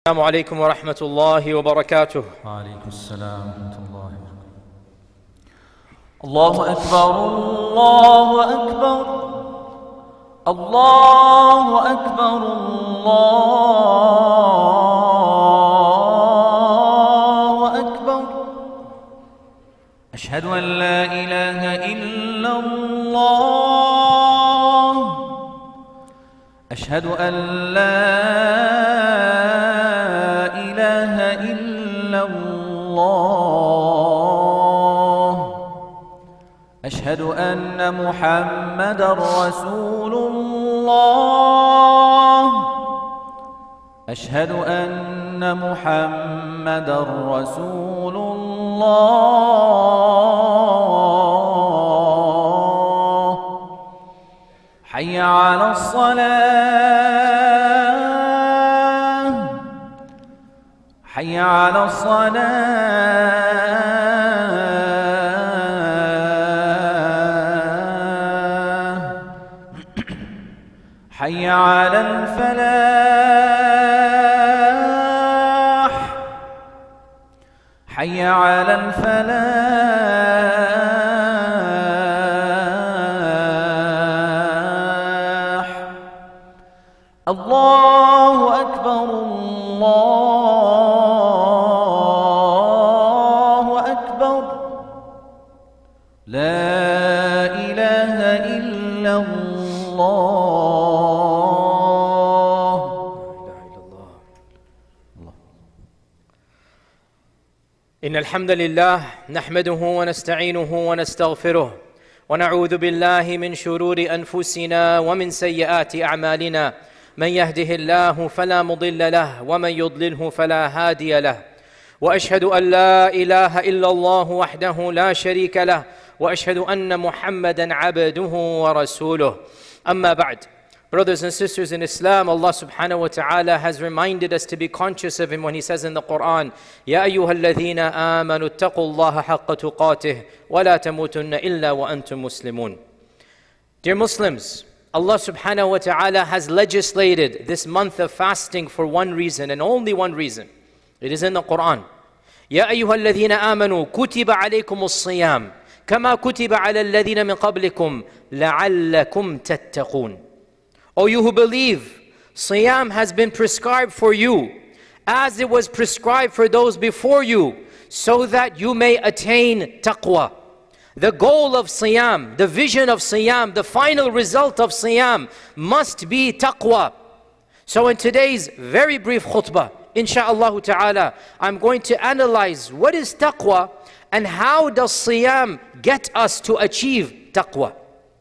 السلام عليكم ورحمة الله وبركاته. وعليكم السلام ورحمة الله وبركاته. الله أكبر الله أكبر الله أكبر الله أكبر. أشهد أن لا إله إلا الله. أشهد أن لا إله إلا الله. أشهد أن محمدًا رسول الله. أشهد أن محمدًا رسول الله. حي على الصلاة. حي على الصلاة. حي على الفلاح. حي على الفلاح. الله أكبر الله أكبر. لا إله إلا الله. إن الحمد لله نحمده ونستعينه ونستغفره ونعوذ بالله من شرور أنفسنا ومن سيئات أعمالنا. من يهده الله فلا مضل له ومن يضلله فلا هادي له. وأشهد أن لا إله إلا الله وحده لا شريك له وأشهد أن محمدًا عبده ورسوله. أما بعد. Brothers and sisters in Islam, Allah subhanahu wa ta'ala has reminded us to be conscious of Him when He says in the Quran, يَا أَيُّهَا الَّذِينَ آمَنُوا اتَّقُوا اللَّهَ حَقَّ تُقَاتِهِ وَلَا تَمُوتُنَّ إِلَّا وَأَنْتُمْ مُسْلِمُونَ. Dear Muslims, Allah subhanahu wa ta'ala has legislated this month of fasting for one reason and only one reason. It is in the Quran. يَا أَيُّهَا الَّذِينَ آمَنُوا كُتِبَ عَلَيْكُمُ الصِّيَامُ كَمَا كُتِبَ عَلَى الَّذِينَ مِنْ قَبْلِكُمْ لَعَلَّكُمْ تَتَّقُونَ. O you who believe, Siyam has been prescribed for you as it was prescribed for those before you, so that you may attain taqwa. The goal of Siyam, the vision of Siyam, the final result of Siyam must be taqwa. So in today's very brief khutbah, insha'Allah ta'ala, I'm going to analyze what is taqwa and how does Siyam get us to achieve taqwa.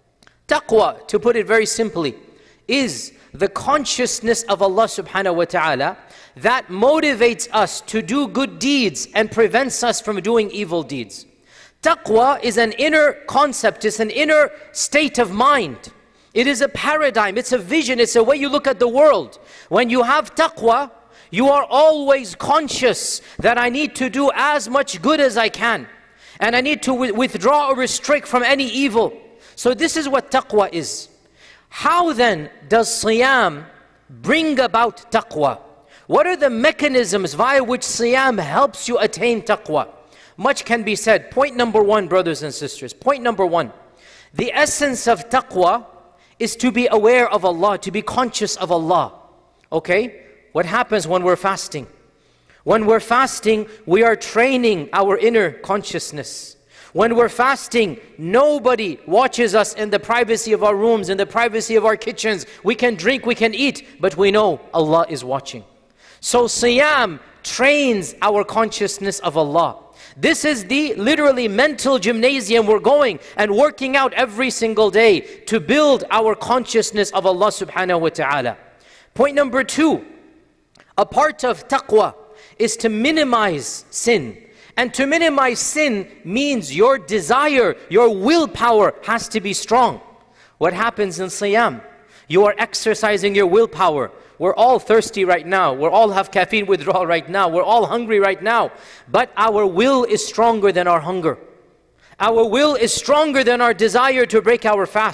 Taqwa, to put it very simply, is the consciousness of Allah subhanahu wa ta'ala that motivates us to do good deeds and prevents us from doing evil deeds. Taqwa is an inner concept, it's an inner state of mind. It is a paradigm, it's a vision, it's a way you look at the world. When you have taqwa, you are always conscious that I need to do as much good as I can. And I need to withdraw or restrict from any evil. So this is what taqwa is. How then does Siyam bring about taqwa? What are the mechanisms via which Siyam helps you attain taqwa? Much can be said. Point number one, brothers and sisters. Point number one. The essence of taqwa is to be aware of Allah, to be conscious of Allah. Okay? What happens when we're fasting? When we're fasting, we are training our inner consciousness. When we're fasting, nobody watches us in the privacy of our rooms, in the privacy of our kitchens. We can drink, we can eat, but we know Allah is watching. So Siyam trains our consciousness of Allah. This is the literally mental gymnasium we're going and working out every single day to build our consciousness of Allah subhanahu wa ta'ala. Point number two, a part of taqwa is to minimize sin. And to minimize sin means your desire, your willpower has to be strong. What happens in Siyam? You are exercising your willpower. We're all thirsty right now. We all have caffeine withdrawal right now. We're all hungry right now. But our will is stronger than our hunger. Our will is stronger than our desire to break our fast.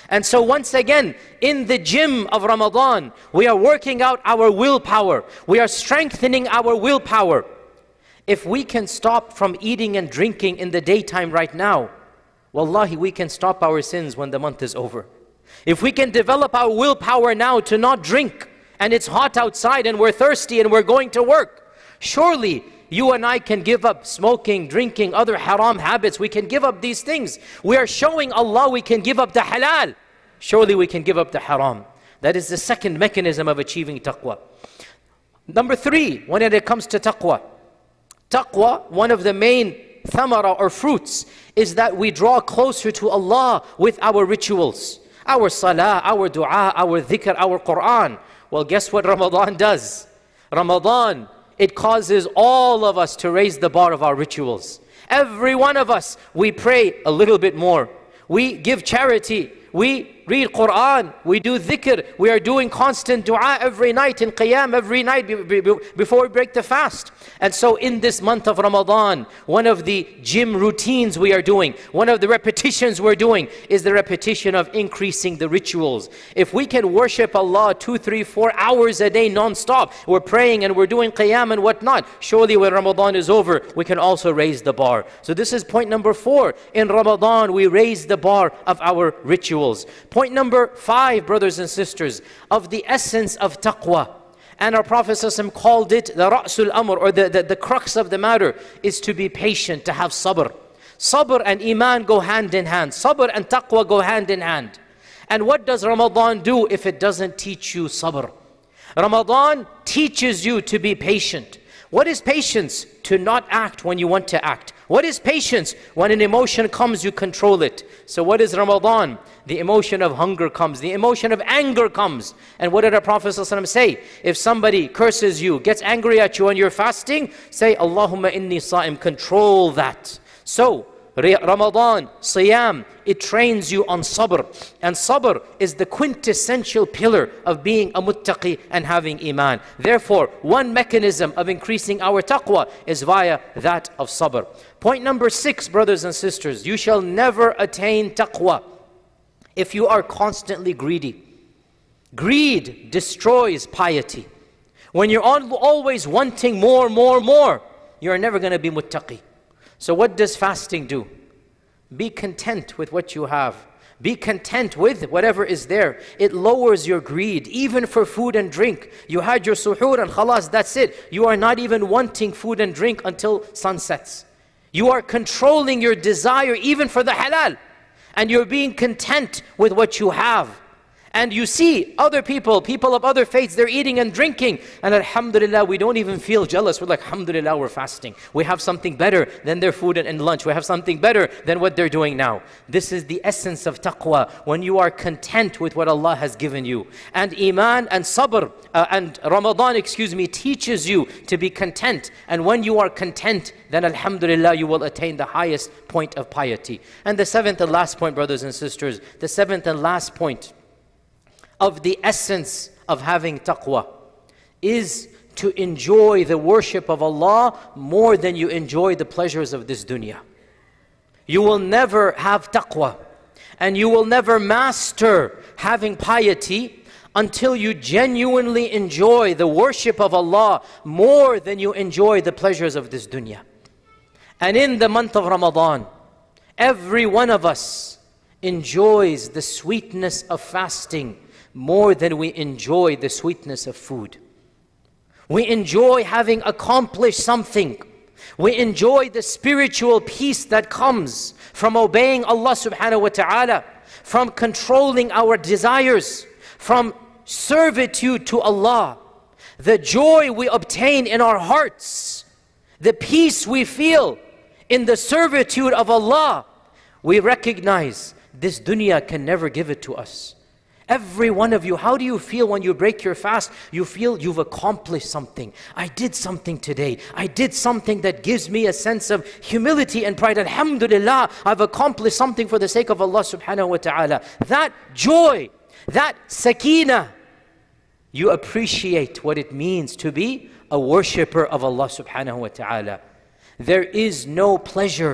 And so once again, in the gym of Ramadan, we are working out our willpower. We are strengthening our willpower. If we can stop from eating and drinking in the daytime right now, wallahi, we can stop our sins when the month is over. If we can develop our willpower now to not drink, and it's hot outside and we're thirsty and we're going to work, surely you and I can give up smoking, drinking, other haram habits. We can give up these things. We are showing Allah we can give up the halal. Surely we can give up the haram. That is the second mechanism of achieving taqwa. Number 3, when it comes to taqwa. Taqwa, one of the main thamara or fruits, is that we draw closer to Allah with our rituals. Our salah, our dua, our dhikr, our Quran. Well, guess what Ramadan does? Ramadan, it causes all of us to raise the bar of our rituals. Every one of us, we pray a little bit more. We give charity. We read Quran. We do dhikr. We are doing constant dua every night in qiyam, every night before we break the fast. And so in this month of Ramadan, one of the gym routines we are doing, one of the repetitions we're doing is the repetition of increasing the rituals. If we can worship Allah 2, 3, 4 hours a day non-stop, we're praying and we're doing qiyam and whatnot, surely when Ramadan is over, we can also raise the bar. So this is point number 4. In Ramadan, we raise the bar of our rituals. Point number 5, brothers and sisters, of the essence of taqwa. And our Prophet ﷺ called it the ra'sul amr, or the crux of the matter, is to be patient, to have sabr. Sabr and iman go hand in hand. Sabr and taqwa go hand in hand. And what does Ramadan do if it doesn't teach you sabr? Ramadan teaches you to be patient. What is patience? To not act when you want to act. What is patience? When an emotion comes, you control it. So what is Ramadan? The emotion of hunger comes. The emotion of anger comes. And what did our Prophet ﷺ say? If somebody curses you, gets angry at you when you're fasting, say, Allahumma inni sa'im. Control that. So, Ramadan, Siyam, it trains you on sabr. And sabr is the quintessential pillar of being a muttaqi and having iman. Therefore, one mechanism of increasing our taqwa is via that of sabr. Point number 6, brothers and sisters, you shall never attain taqwa if you are constantly greedy. Greed destroys piety. When you're always wanting more, you're never going to be muttaqi. So what does fasting do? Be content with what you have. Be content with whatever is there. It lowers your greed, even for food and drink. You had your suhoor and khalas, that's it. You are not even wanting food and drink until sun sets. You are controlling your desire even for the halal. And you're being content with what you have. And you see other people of other faiths, they're eating and drinking. And alhamdulillah, we don't even feel jealous. We're like, alhamdulillah, we're fasting. We have something better than their food and lunch. We have something better than what they're doing now. This is the essence of taqwa, when you are content with what Allah has given you. And iman and sabr, and Ramadan, teaches you to be content. And when you are content, then alhamdulillah, you will attain the highest point of piety. And the 7th and last point, brothers and sisters, the 7th and last point of the essence of having taqwa is to enjoy the worship of Allah more than you enjoy the pleasures of this dunya. You will never have taqwa and you will never master having piety until you genuinely enjoy the worship of Allah more than you enjoy the pleasures of this dunya. And in the month of Ramadan, every one of us enjoys the sweetness of fasting more than we enjoy the sweetness of food. We enjoy having accomplished something. We enjoy the spiritual peace that comes from obeying Allah subhanahu wa ta'ala, from controlling our desires, from servitude to Allah. The joy we obtain in our hearts, the peace we feel in the servitude of Allah, we recognize this dunya can never give it to us. Every one of you, how do you feel when you break your fast? You feel you've accomplished something. I did something today. I did something that gives me a sense of humility and pride. Alhamdulillah, I've accomplished something for the sake of Allah subhanahu wa ta'ala. That joy, that sakina, you appreciate what it means to be a worshipper of Allah subhanahu wa ta'ala. There is no pleasure,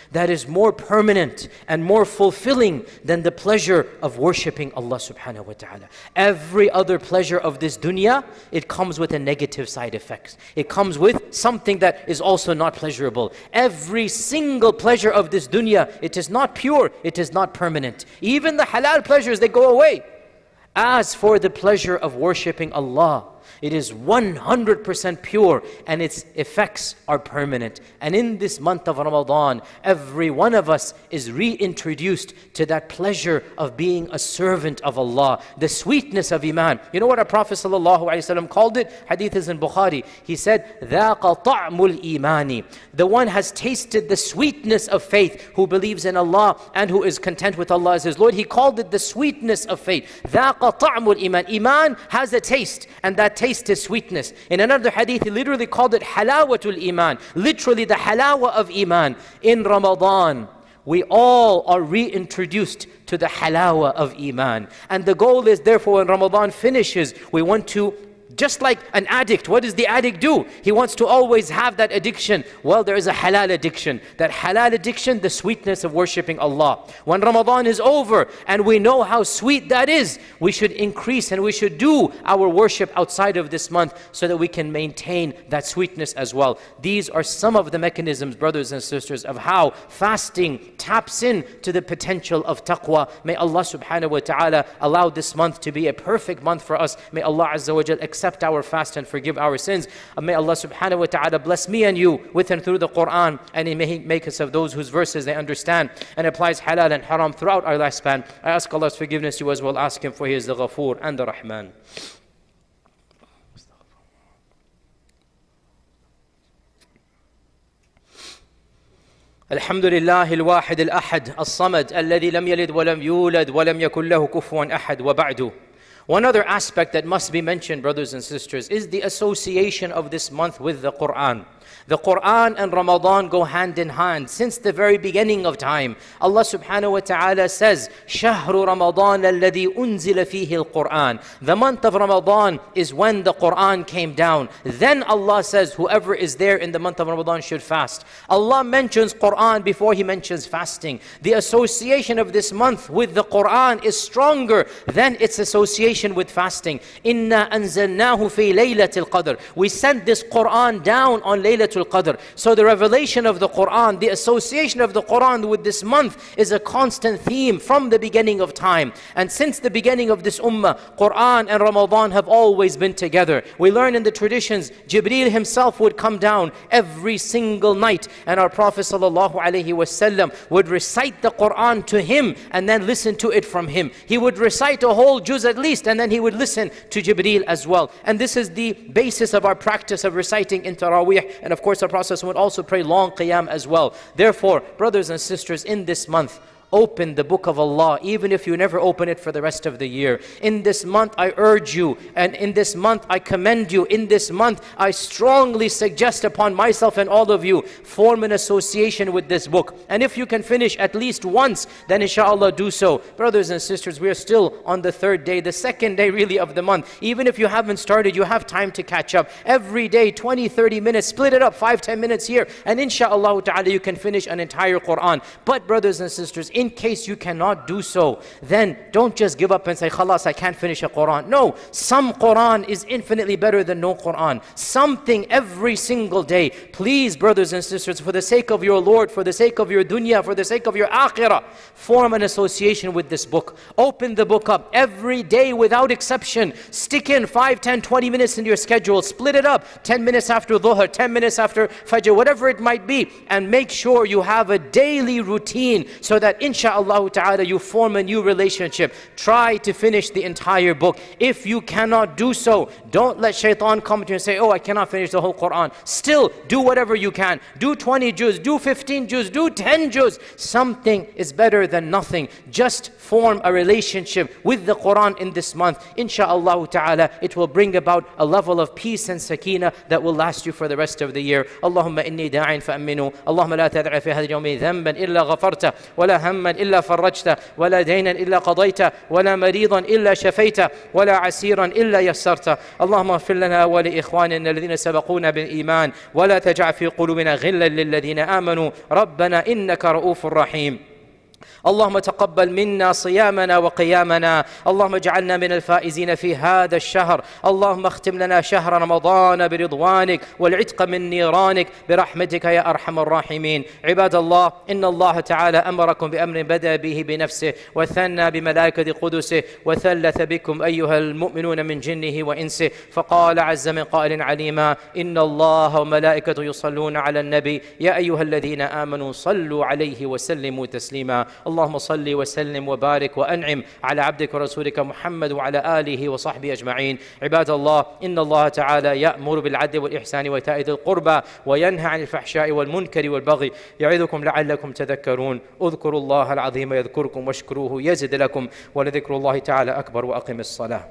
that is more permanent and more fulfilling than the pleasure of worshipping Allah subhanahu wa ta'ala. Every other pleasure of this dunya, it comes with a negative side effect. It comes with something that is also not pleasurable. Every single pleasure of this dunya, it is not pure, it is not permanent. Even the halal pleasures, they go away. As for the pleasure of worshipping Allah, it is 100% pure and its effects are permanent. And in this month of Ramadan, every one of us is reintroduced to that pleasure of being a servant of Allah, the sweetness of Iman. You know what our Prophet ﷺ called it? Hadith is in Bukhari. He said, ذَاقَ طَعْمُ الْإِيمَانِ. The one has tasted the sweetness of faith, who believes in Allah and who is content with Allah as his Lord. He called it the sweetness of faith. ذَاقَ طَعْمُ الْإِيمَانِ. Iman has a taste, and that taste is sweetness. In another hadith, he literally called it halawatul iman, literally the halawa of iman. In Ramadan, we all are reintroduced to the halawa of iman. And the goal is, therefore, when Ramadan finishes, we want to, just like an addict, what does the addict do? He wants to always have that addiction. Well, there is a halal addiction. That halal addiction, the sweetness of worshipping Allah. When Ramadan is over and we know how sweet that is, we should increase and we should do our worship outside of this month so that we can maintain that sweetness as well. These are some of the mechanisms, brothers and sisters, of how fasting taps in to the potential of taqwa. May Allah subhanahu wa ta'ala allow this month to be a perfect month for us. May Allah azza wa jal accept our fast and forgive our sins. May Allah subhanahu wa ta'ala bless me and you with and through the Quran, and He may make us of those whose verses they understand and applies halal and haram throughout our lifespan. I ask Allah's forgiveness. You as well ask Him, for He is the Ghafoor and the Rahman. الحمد لله الواحد الأحد الصمد الذي لم يلد ولم يولد ولم يكن له كفوا أحد وبعده. One other aspect that must be mentioned, brothers and sisters, is the association of this month with the Quran. The Quran and Ramadan go hand in hand since the very beginning of time. Allah subhanahu wa ta'ala says, شَهْرُ رَمَضَانَ الَّذِي أُنزِلَ فِيهِ الْقُرْآنِ. The month of Ramadan is when the Quran came down. Then Allah says, whoever is there in the month of Ramadan should fast. Allah mentions Quran before He mentions fasting. The association of this month with the Quran is stronger than its association with fasting. إِنَّا أَنزَلْنَاهُ فِي لَيْلَةِ الْقَدْرِ. We sent this Quran down on Laylatul Qadr. So the revelation of the Quran, the association of the Quran with this month is a constant theme from the beginning of time. And since the beginning of this ummah, Quran and Ramadan have always been together. We learn in the traditions, Jibreel himself would come down every single night, and our Prophet ﷺ would recite the Quran to him and then listen to it from him. He would recite a whole juz at least, and then he would listen to Jibreel as well. And this is the basis of our practice of reciting in Taraweeh. And of course, our Prophet would also pray long qiyam as well. Therefore, brothers and sisters, in this month, open the book of Allah, even if you never open it for the rest of the year. In this month, I urge you, and in this month, I commend you. In this month, I strongly suggest upon myself and all of you, form an association with this book. And if you can finish at least once, then inshallah do so. Brothers and sisters, we are still on the third day, the second day really of the month. Even if you haven't started, you have time to catch up. Every day, 20, 30 minutes, split it up, 5, 10 minutes here, and inshallah ta'ala, you can finish an entire Quran. But brothers and sisters, in case you cannot do so, then don't just give up and say, khalas, I can't finish a Quran. No, some Quran is infinitely better than no Quran. Something every single day. Please, brothers and sisters, for the sake of your Lord, for the sake of your dunya, for the sake of your akhirah, form an association with this book. Open the book up every day without exception. Stick in 5, 10, 20 minutes in your schedule. Split it up, 10 minutes after Dhuhr, 10 minutes after Fajr, whatever it might be. And make sure you have a daily routine so that insha'Allah ta'ala you form a new relationship. Try to finish the entire book. If you cannot do so, don't let shaitan come to you and say, oh, I cannot finish the whole Quran. Still, do whatever you can. Do 20 juz, do 15 juz, do 10 juz. Something is better than nothing. Just form a relationship with the Quran in this month. Insha'Allah ta'ala, it will bring about a level of peace and sakina that will last you for the rest of the year. Allahumma inni da'in fa'aminu. Allahumma la tad'a fi hadhi al-yawmi dhanban illa ghafarta wa la ham هما إلا فرجته، ولا دينا إلا قضيته، ولا مريضا إلا شفيته، ولا عسيرا إلا يسرته. اللهم اغفر لنا ولإخواننا الذين سبقونا بالإيمان، ولا تجعل في قلوبنا غلا للذين آمنوا، ربنا إنك رؤوف رحيم. اللهم تقبل منا صيامنا وقيامنا، اللهم اجعلنا من الفائزين في هذا الشهر. اللهم اختم لنا شهر رمضان برضوانك والعتق من نيرانك برحمتك يا أرحم الراحمين. عباد الله، إن الله تعالى أمركم بأمر بدأ به بنفسه وثنى بملائكة قدسه وثلث بكم أيها المؤمنون من جنه وإنسه، فقال عز من قائل عليما: إن الله وملائكته يصلون على النبي يا أيها الذين آمنوا صلوا عليه وسلموا تسليما. اللهم صل وسلم وبارك وأنعم على عبدك ورسولك محمد وعلى آله وصحبه أجمعين. عباد الله، إن الله تعالى يأمر بالعدل والإحسان وإيتاء ذي القربى وينهى عن الفحشاء والمنكر والبغي يعظكم لعلكم تذكرون. اذكروا الله العظيم يذكركم واشكروه يزد لكم، ولذكر الله تعالى أكبر. وأقم الصلاة.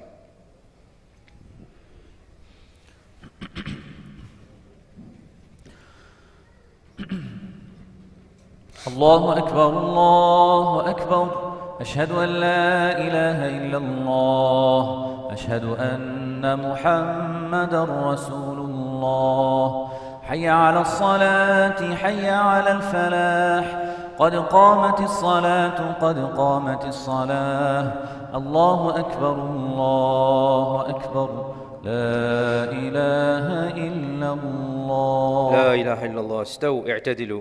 الله أكبر الله أكبر، أشهد أن لا إله إلا الله، أشهد أن محمدا رسول الله. حي على الصلاة حي على الفلاح، قد قامت الصلاة قد قامت الصلاة. الله أكبر الله أكبر، لا إله إلا الله. لا إله إلا الله. استووا اعتدلوا.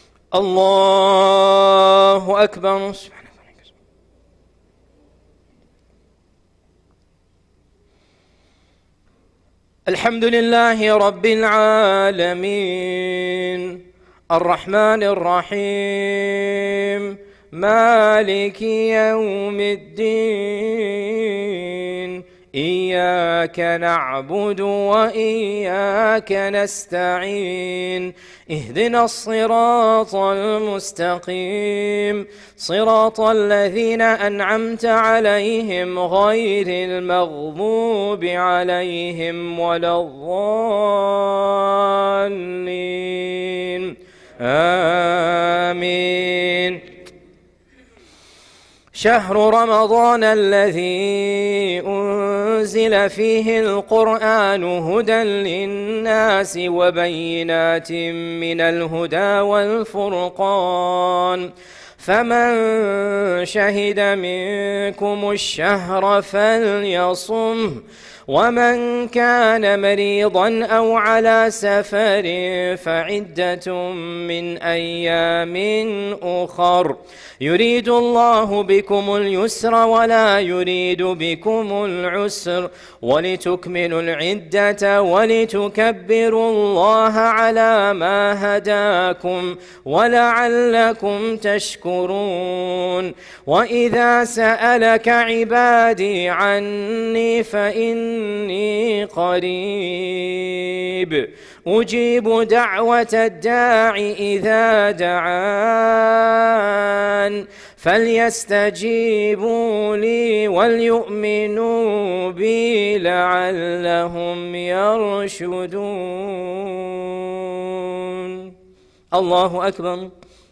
الله أكبر. الحمد لله رب العالمين، الرحمن الرحيم، مالك يوم الدين، إياك نعبد وإياك نستعين، اهدنا الصراط المستقيم، صراط الذين أنعمت عليهم غير المغضوب عليهم ولا الضالين، آمين. شهر رمضان الذي أنزل فيه القرآن هدى للناس وبينات من الهدى والفرقان، فمن شهد منكم الشهر فليصم، ومن كان مريضا أو على سفر فعدة من أيام أخر، يريد الله بكم اليسر ولا يريد بكم العسر، ولتكملوا العدة ولتكبروا الله على ما هداكم ولعلكم تشكرون. وإذا سألك عبادي عني فإني قريب أجيب دعوة الداع إذا دعان، فليستجيبوا لي وليؤمنوا بي لعلهم يرشدون. الله أكبر.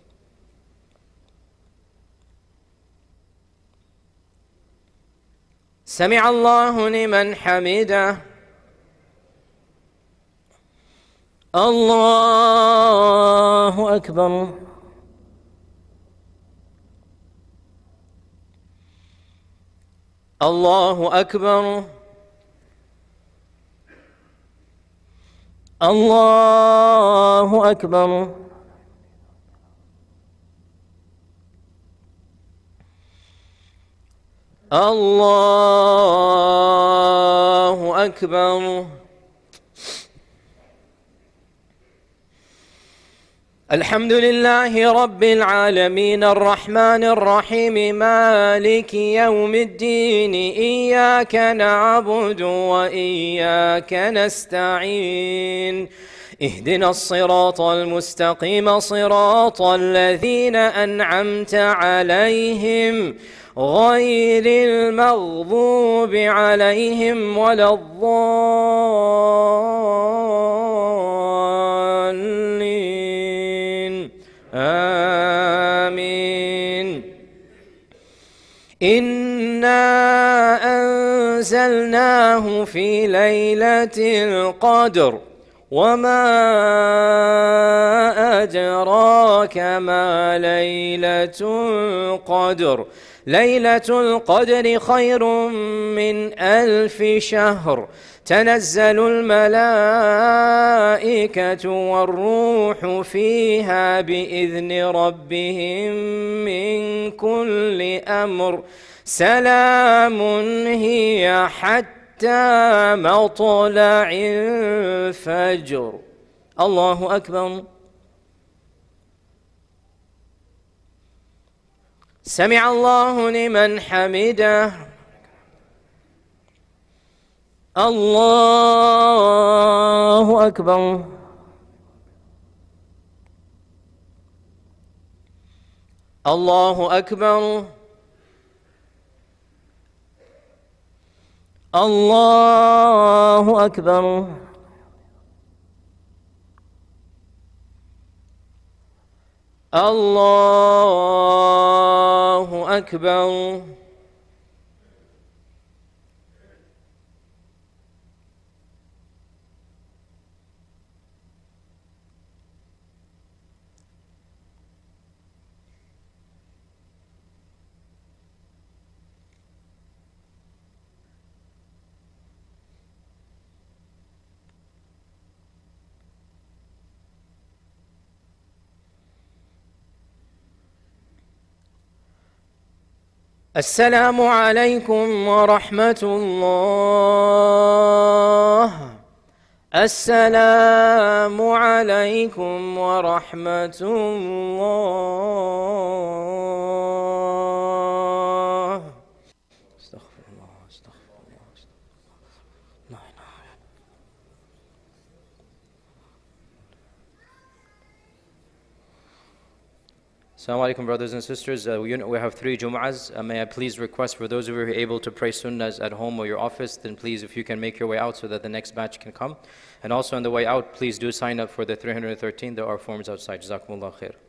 سمع الله لمن حمده. الله أكبر. الله أكبر. الله أكبر. الله أكبر. الحمد لله رب العالمين، الرحمن الرحيم، مالك يوم الدين، إياك نعبد وإياك نستعين، اهدنا الصراط المستقيم، صراط الذين أنعمت عليهم غير المغضوب عليهم ولا الضالين، آمين. إنا أنزلناه في ليلة القدر وما أدراك ما ليلة القدر ليلة القدر خير من 1000 شهر تنزل الملائكة والروح فيها بإذن ربهم من كل أمر سلام هي حتى مطلع الفجر. الله أكبر. سمع الله لمن حمده. الله أكبر. الله أكبر. الله أكبر. الله أكبر. السلام عليكم ورحمة الله. السلام عليكم ورحمة الله. استغفر الله استغفر الله لا إله إلا الله. Assalamu alaikum, brothers and sisters. We have 3 Jum'ahs. May I please request for those of you who are able to pray sunnahs at home or your office, then please, if you can make your way out so that the next batch can come. And also on the way out, please do sign up for the 313. There are forms outside. Jazakumullah khair.